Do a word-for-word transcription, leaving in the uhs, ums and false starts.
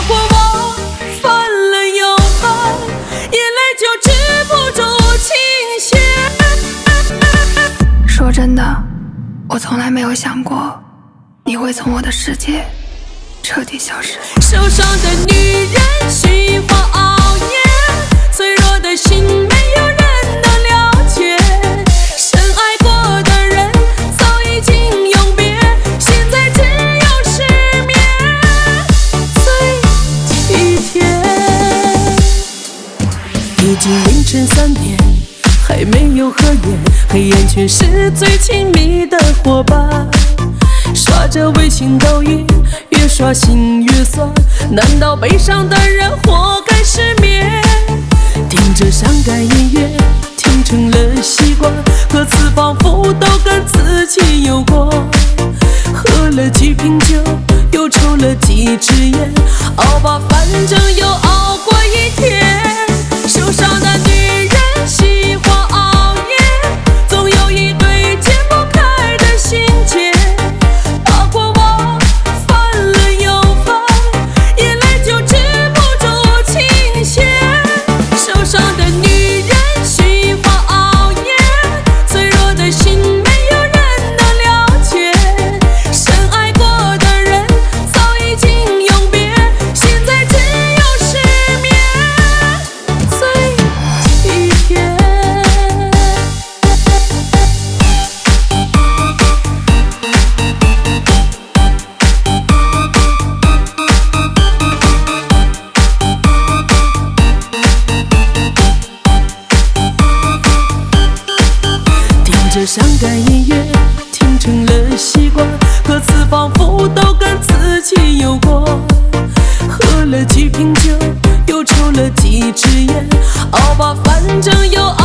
过我翻了又翻，眼泪就止不住倾泻。 说真的，我从来没有想过你会从我的世界彻底消失。 受伤的女人喜欢熬夜，脆弱的心没有人能了解。深爱过的人早已经永别，现在只有失眠最体贴。已经凌晨三点，还没有合眼，黑眼圈是最亲密的伙伴。刷着微信抖音，越刷心越酸，难道悲伤的人活该失眠？听着伤感音乐，听成了习惯，歌词仿佛都跟自己有关。喝了几瓶酒，又抽了几支烟，熬吧，反正又熬过一天。受伤的女人喜欢熬夜，总有一堆解不开的心结。打过我翻了又翻，眼泪就止不住倾泻。受伤的女人喜欢熬夜，脆弱的心没有人能了解。深爱过的人早已经永别，现在只有失眠最体贴。听着伤感音乐，听成了习惯，歌词仿佛都跟自己有关。喝了几瓶酒，又抽了几支烟，熬吧，反正又熬